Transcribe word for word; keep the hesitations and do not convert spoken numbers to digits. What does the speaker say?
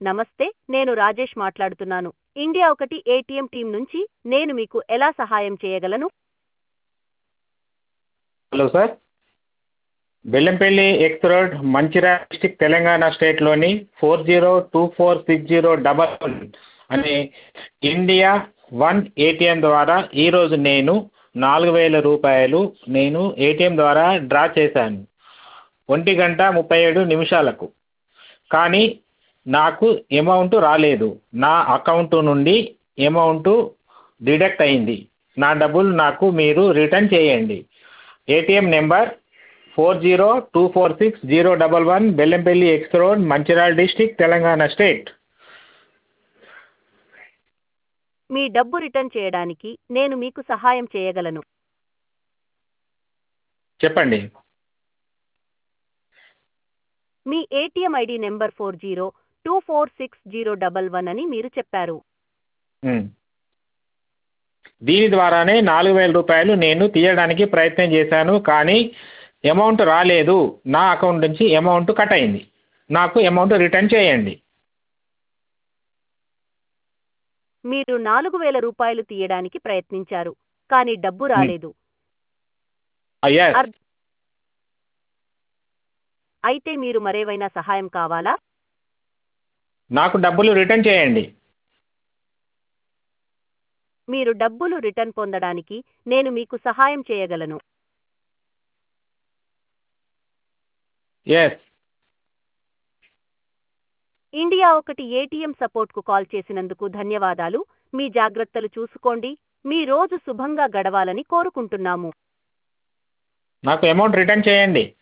నమస్తే, నేను రాజేష్ మాట్లాడుతున్నాను. ఇండియా ఒకటి ఏటీఎం టీం నుంచి. నేను మీకు ఎలా సహాయం చేయగలను? Hello sir, Bellampalli X road, Mancherial district, Telangana స్టేట్లోని four zero two four six zero double one అనే ఇండియా వన్ ఏటీఎం ద్వారా ఈరోజు నేను నాలుగు వేల రూపాయలు నేను ఏటీఎం ద్వారా డ్రా చేశాను ఒంటి గంట ముప్పై ఏడు నిమిషాలకు. కానీ నాకు అమౌంట్ రాలేదు. నా అకౌంట్ నుండి అమౌంట్ డిడక్ట్ అయింది. నా డబ్బులు నాకు మీరు రిటర్న్ చేయండి. ATM number four zero two four six zero double one Bellampalli X road, Mancherial district, Telangana state. మీ డబ్బు రిటర్న్ చేయడానికి నేను మీకు సహాయం చేయగలను. చెప్పండి. మీ ATM ID number four zero two four six zero double one అని మీరు చెప్పారు. ఉమ్. దీని ద్వారానే నాలుగు వేల రూపాయలు నేను తీయడానికి ప్రయత్నం చేశాను, కానీ అమౌంట్ రాలేదు. నా అకౌంట్ నుంచి అమౌంట్ కట్ అయింది. నాకు అమౌంట్ రిటర్న్ చేయండి. మీరు నాలుగు వేల రూపాయలు తీయడానికి ప్రయత్నించారు, కానీ డబ్బు రాలేదు. అయ్యా, అర్- అయితే మీరు మరేవైనా సహాయం కావాలా? నాకు డబ్బులు రిటర్న్ చేయండి. మీరు డబ్బులు రిటర్న్ పొందడానికి నేను మీకు సహాయం చేయగలను. ఎస్. ఇండియా ఒకటి ఏటీఎం సపోర్ట్కు కాల్ చేసినందుకు ధన్యవాదాలు. మీ జాగ్రత్తలు చూసుకోండి. మీ రోజు శుభంగా గడవాలని కోరుకుంటున్నాము. నాకు అమౌంట్ రిటర్న్ చేయండి.